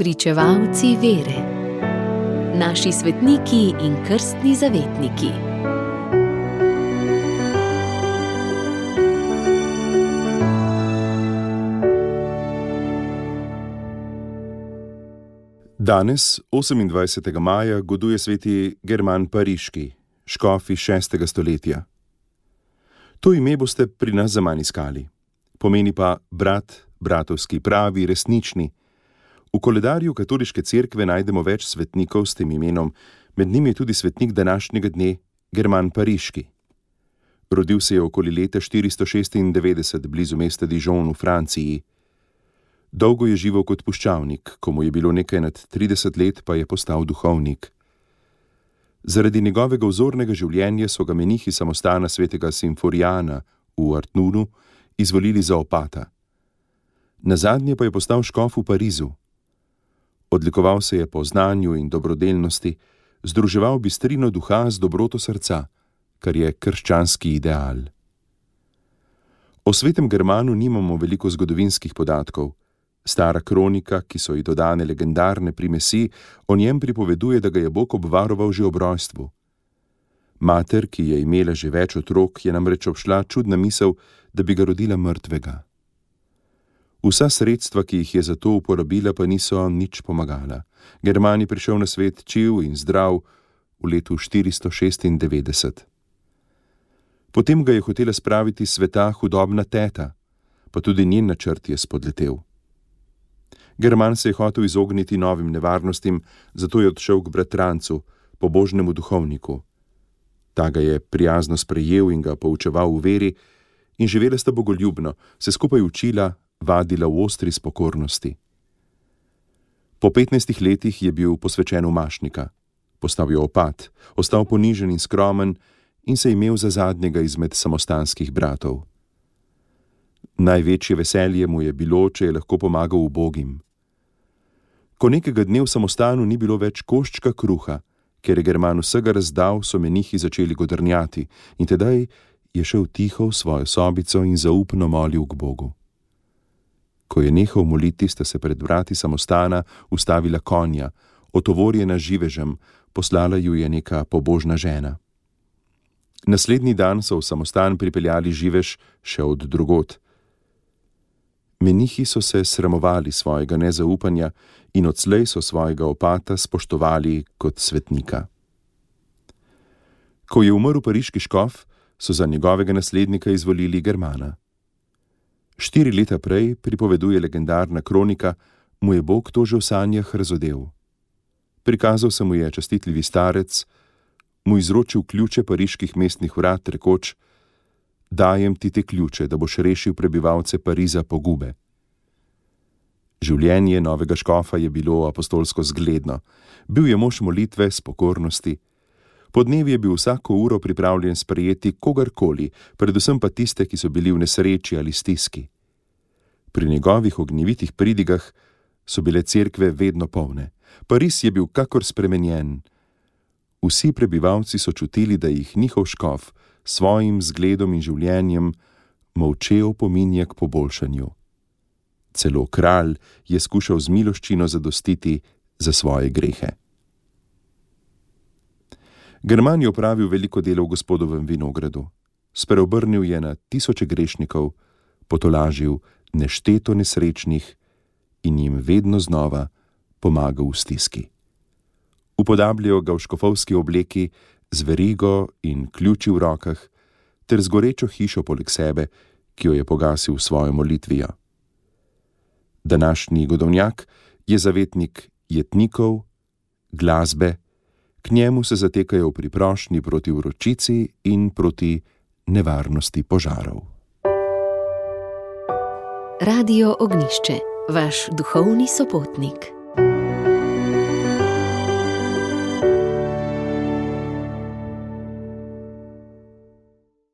Spričevalci vere. Naši svetniki in krstni zavetniki. Danes, 28. maja, goduje sveti German Pariški, škof iz 6. stoletja. To ime boste pri nas zaman iskali. Pomeni pa brat, bratovski, pravi, resnični. V koledarju katoliške cerkve najdemo več svetnikov s tem imenom, med njimi je tudi svetnik današnjega dne, German Pariški. Rodil se je okoli leta 496 blizu mesta Dijon v Franciji. Dolgo je živel kot puščavnik, ko mu je bilo nekaj nad 30 let, pa je postal duhovnik. Zaradi njegovega vzornega življenja so ga menihi samostana svetega Simforijana v Artnunu izvolili za opata. Nazadnje pa je postal škof v Parizu. Odlikoval se je po znanju in dobrodelnosti, združeval bistrino duha z dobroto srca, kar je krščanski ideal. O svetem Germanu nimamo veliko zgodovinskih podatkov. Stara kronika, ki so ji dodane legendarne primesi, o njem pripoveduje, da ga je Bog obvaroval že ob rojstvu. Mater, ki je imela že več otrok, je namreč obšla čudna misel, da bi ga rodila mrtvega. Vsa sredstva, ki jih je za to uporabila, pa niso nič pomagala. German je prišel na svet čiv in zdrav v letu 496. Potem ga je hotela spraviti s sveta hudobna teta, pa tudi njen načrt je spodletel. German se je hotel izogniti novim nevarnostim, zato je odšel k bratrancu, pobožnemu duhovniku. Ta ga je prijazno sprejel in ga poučeval v veri in živela sta bogoljubno, se skupaj učila, vadila v ostri spokornosti. Po 15 letih je bil posvečen v mašnika. Postal je opat, ostal ponižen in skromen in se imel za zadnjega izmed samostanskih bratov. Največje veselje mu je bilo, če je lahko pomagal ubogim. Ko nekega dne v samostanu ni bilo več koščka kruha, ker je German vsega razdal, so menihi začeli godrnjati in tedaj je šel tiho v svojo sobico in zaupno molil k Bogu. Ko je nehal moliti, sta se pred vrati samostana ustavila konja, otovorjena z živežem, poslala ju je neka pobožna žena. Naslednji dan so v samostan pripeljali živež še od drugod. Menihi so se sramovali svojega nezaupanja in odslej so svojega opata spoštovali kot svetnika. Ko je umrl pariški škof, so za njegovega naslednika izvolili Germana. 4 leta prej, pripoveduje legendarna kronika, mu je Bog to že v sanjah razodel. Prikazal se mu je častitljivi starec, mu izročil ključe pariških mestnih vrat, rekoč: dajem ti te ključe, da boš rešil prebivalce Pariza pogube. Življenje novega škofa je bilo apostolsko zgledno. Bil je mož molitve, spokornosti. Podnevi je bil vsako uro pripravljen sprejeti kogarkoli, predvsem pa tiste, ki so bili v nesreči ali stiski. Pri njegovih ognjevitih pridigah so bile cerkve vedno polne. Pariz je bil kakor spremenjen. Vsi prebivalci so čutili, da jih njihov škof svojim zgledom in življenjem molče opominja k poboljšanju. Celo kralj je skušal z miloščino zadostiti za svoje grehe. German je opravil veliko delo v Gospodovem vinogradu. Spreobrnil je na tisoče grešnikov, potolažil nešteto nesrečnih in jim vedno znova pomagal v stiski. Upodabljajo ga v škofovski obleki z verigo in ključi v rokah ter z gorečo hišo poleg sebe, ki jo je pogasil v svojo molitvijo. Današnji godovnjak je zavetnik jetnikov, glasbe, k njemu se zatekajo v priprošnji proti vročici in proti nevarnosti požarov. Radio Ognjišče, vaš duhovni sopotnik.